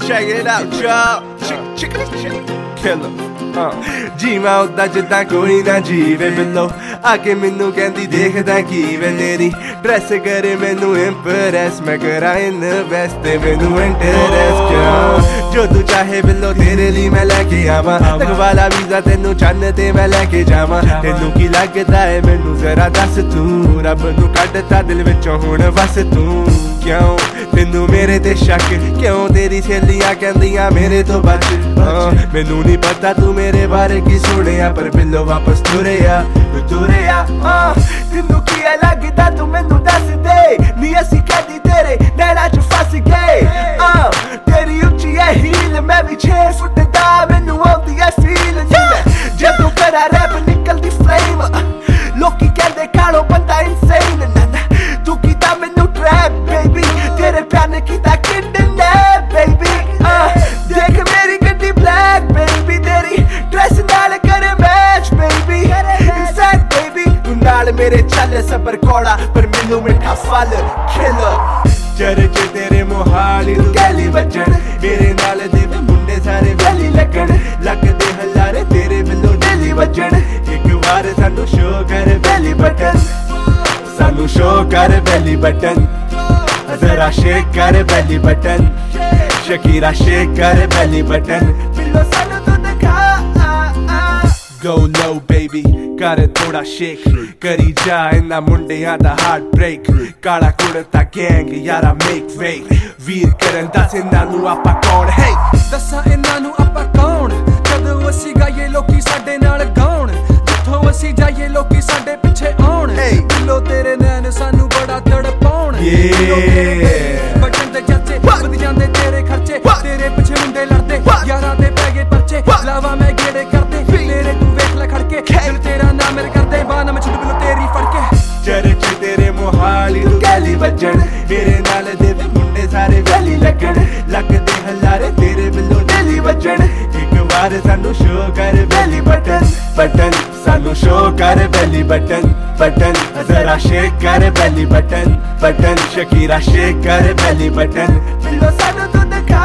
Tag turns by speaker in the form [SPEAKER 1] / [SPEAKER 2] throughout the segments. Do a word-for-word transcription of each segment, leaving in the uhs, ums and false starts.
[SPEAKER 1] check it out, y'all. Chick, chick, chick, killer. ਜੀਵਾਂ ਉਦਾਂ ਜਿੱਦਾਂ ਕੋਈ ਨਾ ਜੀਵੇ ਬਿੱਲੋ ਆ ਕੇ ਮੈਨੂੰ ਕਹਿੰਦੀ ਦੇਖਦਾ ਕੀ ਵੇ ਤੇਰੀ ਡਰੈਸ ਕਰੇ ਮੈਨੂੰ ਇੰਪ੍ਰੈਸ ਮੈਂ ਕਰਾਂ ਇਨਵੈਸਟ ਤੇ ਮੈਨੂੰ ਇੰਟਰਸਟ ਕਿਉਂ ਜੋ ਤੂੰ ਚਾਹੇ ਬਿੱਲੋ ਤੇਰੇ ਲਈ ਮੈਂ ਲੈ ਕੇ ਆਵਾਂ ਲਗਵਾਲਾ ਵੀਜ਼ਾ ਤੈਨੂੰ ਚੰਨ ਤੇ ਮੈਂ ਲੈ ਕੇ ਜਾਵਾਂ ਤੈਨੂੰ ਕੀ ਲੱਗਦਾ ਏ ਮੈਨੂੰ ਜ਼ਰਾ ਦੱਸ ਤੂੰ ਰੱਬ ਨੂੰ ਕੱਢਤਾ ਦਿਲ ਵਿੱਚੋਂ ਹੁਣ ਵਸ ਤੂੰ ਕਿਉਂ ਤੈਨੂੰ ਮੇਰੇ ਤੇ ਸ਼ੱਕ ਕਿਉਂ ਤੇਰੀ ਸਹੇਲੀਆਂ ਕਹਿੰਦੀਆਂ ਮੇਰੇ ਤੋਂ ਬਚ ਮੈਨੂੰ ਨਹੀਂ ਪਤਾ ਤੂੰ ਮੇਰੇ ਬਾਰੇ ਕੀ ਸੁਣਿਆ ਪਰ ਬਿੱਲੋ ਵਾਪਸ ਤੁਰਿਆ ਤੂੰ ਤੁਰਿਆ ਤੈਨੂੰ ਕੀ ਲੱਗਦਾ ਤੂੰ ਮੈਨੂੰ ਦੱਸ ਦੇ ਨੀ ਅਸੀਂ ਕਦੀ ਤੇਰੇ ਨੈਣਾ ਚ ਫਸ ਗਏ ਤੇਰੀ ਉੱਚੀ ਐ ਹੀਲ ਮੈਂ ਵੀ ਛੇ ਫੁੱਟ ਦਾ ਮੈਨੂੰ ਆਉਂਦੀ ਐ ਫੀਲ ਜਦੋਂ ਕਰਾਂ ਰੈਪ ਨਿਕਲਦੀ ਫਲੇਮ ਲੋਕੀ ਕਹਿੰਦੇ ਕਾਲੋ ਬੰਦਾ ਇਨਸੇਨ ਤੂੰ ਕੀਤਾ ਮੈਨੂੰ ਟ੍ਰੈਪ ਬੇਬੀ ਤੇਰੇ ਪਿਆਰ ਨੇ ਕੀਤਾ ਕਿਡਨੈਪ ਬੇਬੀ ਦੇਖ ਮੇਰੀ ਗੱਡੀ ਬਲੈਕ ਬੇਬੀ ਤੇਰੀ ਡਰੈਸ ਨਾਲ ਕਰੇ ਮੈਚ ਬੇਬੀ ਇਨਸੈਕਟ ਬੇਬੀ ਤੂੰ ਨਾਲ ਮੇਰੇ ਚੱਲ ਸਬਰ ਕੋੜਾ ਪਰ ਮੈਨੂੰ ਮਿੱਠਾ ਫਲ ਖਿਲ ਚਰਚੇ ਤੇਰੇ ਮੋਹਾਲੀ ਤੂੰ ਗੈਲੀ ਵੱਜਣ ਮੇਰੇ ਨਾਲ ਦੇ ਮੁੰਡੇ ਸਾਰੇ ਵੈਲੀ ਲੱਗਣ ਲੱਗਦੇ ਹਲਾਰੇ ਤੇਰੇ ਬਿੱਲੋ ਡੇਲੀ ਵੱਜਣ ਇੱਕ ਵਾਰ ਸਾਨੂੰ ਸ਼ੋ ਕਰ ਬੈਲੀ ਬਟਨ ਸਾਨੂੰ ਸ਼ੋ ਕਰ ਬੈਲੀ ਬਟਨ ਜ਼ਰਾ ਸ਼ੇਕ ਕਰ ਬੈਲੀ ਬਟਨ ਸ਼ਕੀਰਾ ਸ਼ੇਕ ਕਰ ਬੈਲੀ ਬਟਨ ਬਿੱਲੋ ਸਾਨੂੰ ਤੂੰ ਦਿਖਾ Go low baby ਕਰ ਥੋੜਾ ਸ਼ੇਕ ਕਰੀ ਜਾ ਇਹਨਾਂ ਮੁੰਡਿਆਂ ਦਾ ਹਾਰਟ ਬ੍ਰੇਕ ਕਾਲਾ ਕੁੜਤਾ ਗੈਂਗ ਯਾਰਾ ਮੇਕ ਫੇਕ ਵੀਰ ਕਰਨ ਦੱਸ ਇਹਨਾਂ ਨੂੰ ਆਪਾਂ ਕੌਣ ਹੈ
[SPEAKER 2] ਦੱਸਾਂ ਇਹਨਾਂ ਨੂੰ ਆਪਾਂ ਕੌਣ ਜਦੋਂ ਅਸੀਂ ਗਾਈਏ ਲੋਕੀ ਸਾਡੇ ਨਾਲ ਗਾਉਣ ਜਿੱਥੋਂ ਅਸੀਂ ਜਾਈਏ ਲੋਕੀ ਸਾਡੇ ਪਿੱਛੇ ਆਉਣ ਬਿੱਲੋ ਤੇਰੇ ਨੈਣ ਸਾਨੂੰ ਬੜਾ ਤੜਪਾਉਣ ਬਟਨ ਤੇ ਚਾਚੇ ਵਧ ਜਾਂਦੇ ਤੇਰੇ ਖਰਚੇ ਤੇਰੇ ਪਿੱਛੇ ਮੁੰਡੇ ਲੜਦੇ ਯਾਰਾਂ ਦੇ ਪੈ ਗਏ ਪਰਚੇ ਲਾਵਾ ਮੈਂ ਗੇੜੇ ਕਰਦੇ ਤੇਰੇ ਤੂੰ ਵੇਖ ਲੈ ਖੜਕੇ ਦਿਲ ਤੇਰਾ ਨਾਮ ਮੇਰੇ ਕਰਦੇ ਬਾਨਾ ਮੈਂ ਛੁੱਟ ਬਿੱਲੋ ਤੇਰੀ ਫੜ ਕੇ
[SPEAKER 1] ਚਰਚੇ ਤੇਰੇ ਮੋਹਾਲੀ ਤੂੰ ਗੈਲੀ ਵੱਜਣ ਮੇਰੇ ਨਾਲ ਦੇ ਮੁੰਡੇ ਸਾਰੇ ਵੈਲੀ ਲੱਗਣ ਲੱਗਦੇ ਹਲਾਰੇ ਤੇਰੇ ਬਿੱਲੋ ਡੇਲੀ ਵੱਜਣ ਇੱਕ ਵਾਰ ਸਾਨੂੰ ਸ਼ੋ ਕਰ ਬੈਲੀ ਬਟਨ ਬਟਨ ਸਾਨੂੰ ਸ਼ੋ ਕਰ ਬੈਲੀ ਬਟਨ ਬਟਨ ਜ਼ਰਾ ਸ਼ੇਕ ਕਰ ਬੈਲੀ ਬਟਨ ਬਟਨ ਸ਼ਕੀਰਾ ਸ਼ੇਕ ਕਰ ਬੈਲੀ ਬਟਨ ਬਿੱਲੋ ਸਾਨੂੰ ਤੂੰ ਦਿਖਾ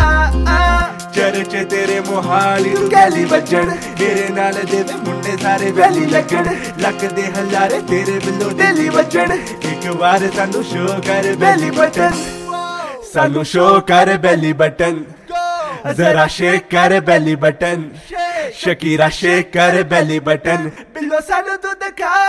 [SPEAKER 1] ਚਰਚੇ ਤੇਰੇ ਮੋਹਾਲੀ ਤੂੰ ਗੈਲੀ ਵੱਜਣ ਮੇਰੇ ਨਾਲ ਦੇ ਮੁੰਡੇ ਸਾਰੇ ਵੈਲੀ ਲੱਗਣ ਲੱਗਦੇ ਹਲਾਰੇ ਤੇਰੇ ਬਿੱਲੋ ਡੇਲੀ ਵੱਜਣ ਇੱਕ ਵਾਰ ਸਾਨੂੰ ਸ਼ੋ ਕਰ ਬੈਲੀ ਬਟਨ ਸਾਨੂੰ ਸ਼ੋ ਕਰ ਬੈਲੀ ਬਟਨ ਜ਼ਰਾ ਸ਼ੇਕ ਕਰ ਬੈਲੀ ਬਟਨ ਸ਼ਕੀਰਾ ਸ਼ੇਕ ਕਰ ਬੈਲੀ ਬਟਨ ਬਿੱਲੋ ਸਾਨੂੰ ਤੂੰ ਦਿਖਾ